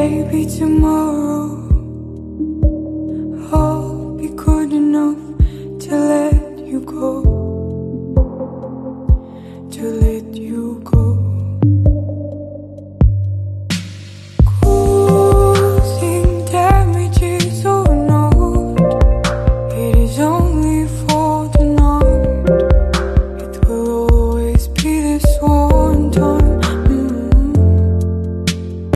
maybe tomorrow I'll be good enough to let